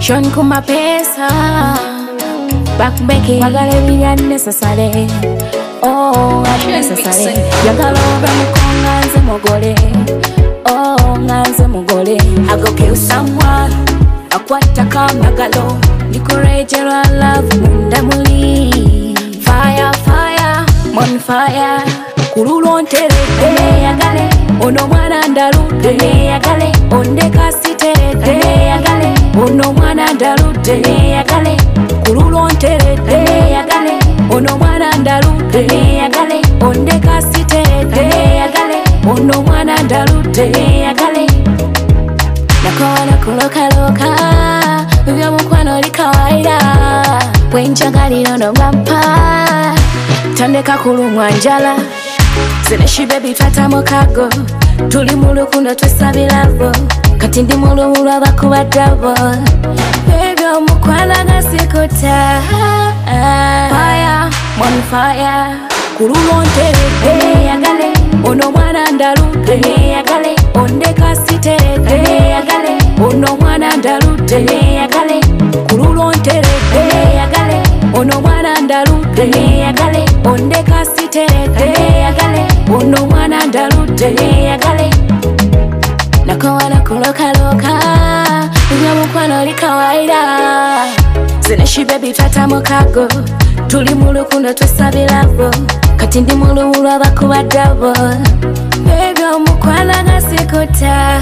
Sean kuma pesa backbacking magale biya necessary. Oh, unnecessary. Yagala oba mukonga nze mugole. Oh, nze mugole. I go kill someone. Akwata kamagalo. Nikurejera love munda muli. Fire, fire, mon fire. Kurulo ntere tene yagale. Ono mwana ndalu tene yagale. Ondeka sitere tene yagale. Ono mwana ndalu tene yagale. Kurulo ntere tene yagale. Ono mwana ndalu tene yagale. Ondeka sitere tene yagale. Ono mwana ndalu tene yagale. Nakona kuloka loka. Vya mkwano li kawaida. Wenjagaliro no gampa. Tandeka kulumwa njala. Zeneshi baby twata mukago. Tuli mulukundo twesabirabo. Kati ndi mulumulu abakubadabo. Baby omukwana gasikuta. Fire, mon fire. Kurulo ntere tene yagale. Ono mwana ndalu tene yagale. Ondeka sitere tene yagale. Ono mwana ndalu tene yagale. Kurulo ntere tene yagale. Ono mwana ndalu tene yagale. Ondeka sitere tene yagale. Ono mwana ndalu tene yagale. Nakowana kuloka loka. Unya mukwano li kawaida. Zeneshi baby twata mukago. Tuli mulukundo twesabirabo. Kati ndi mulumulu abakubadabo. Baby omukwana gasikuta.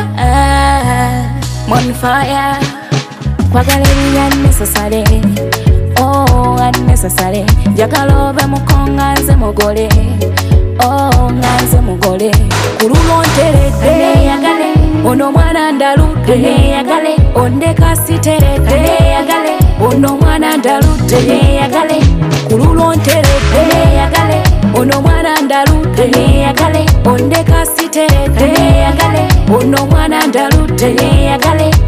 Mon fire. Kwagala biya necessary. Oh, unnecessary. Jagala oba mukonga nze mugole. Oh, nze mugole. Kurulo ntere tene yagale. Ono mwana ndalu tene yagale. Ondeka sitere tene yagale. Ono mwana ndalu tene yagale. Kurulo ntere tene yagale. Ono mwana ndalu tene yagale. Ondeka sitere tene yagale. Ono mwana ndalu tene yagale.